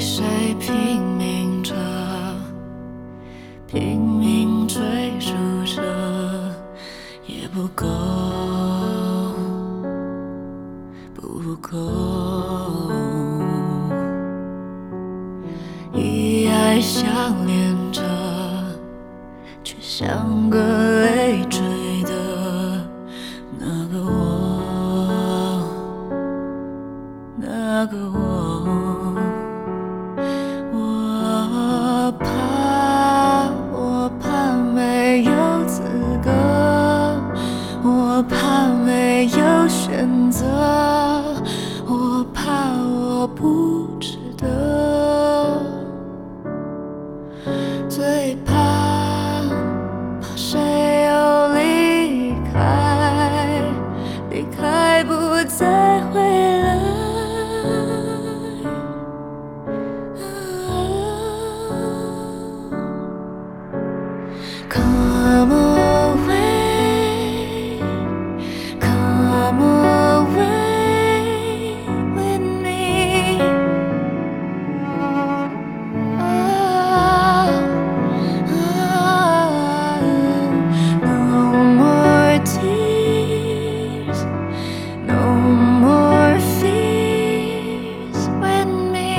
谁拼命着，拼命追逐着，也不够，不够。以爱相连着，却像个累赘的那个我，那个我。我怕没有资格，我怕没有选择，我怕我不值得，最怕谁又离开，离开不再回来。Come away, come away with me. No more tears, no more fears with me.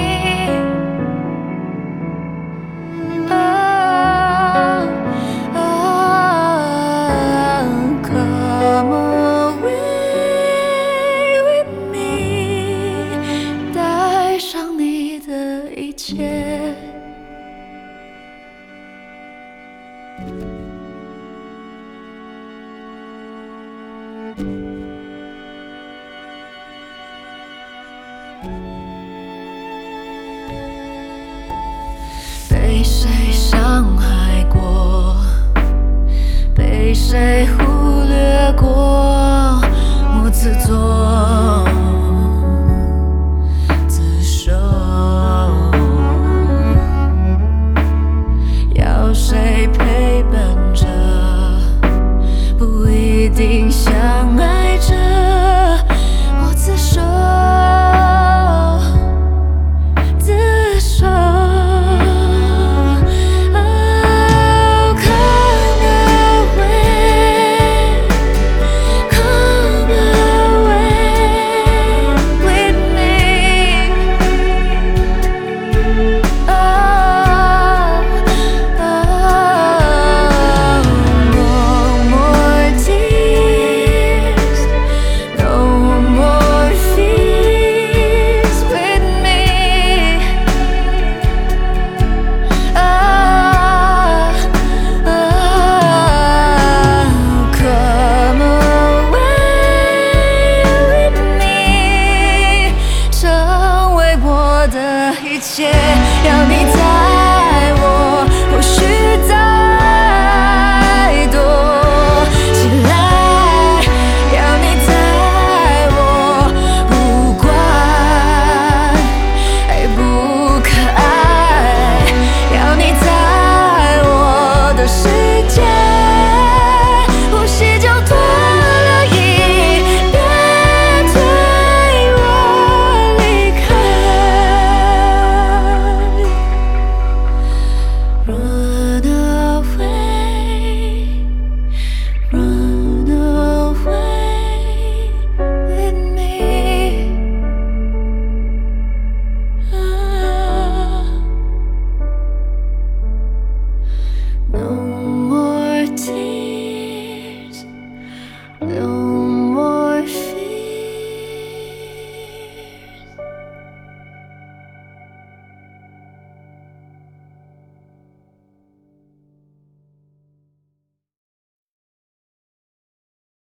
Come away with me， 带上你的一切。被谁伤害过？被谁忽略过？我自作自受，要谁陪伴着？不一定相爱着，我自首自首。一切。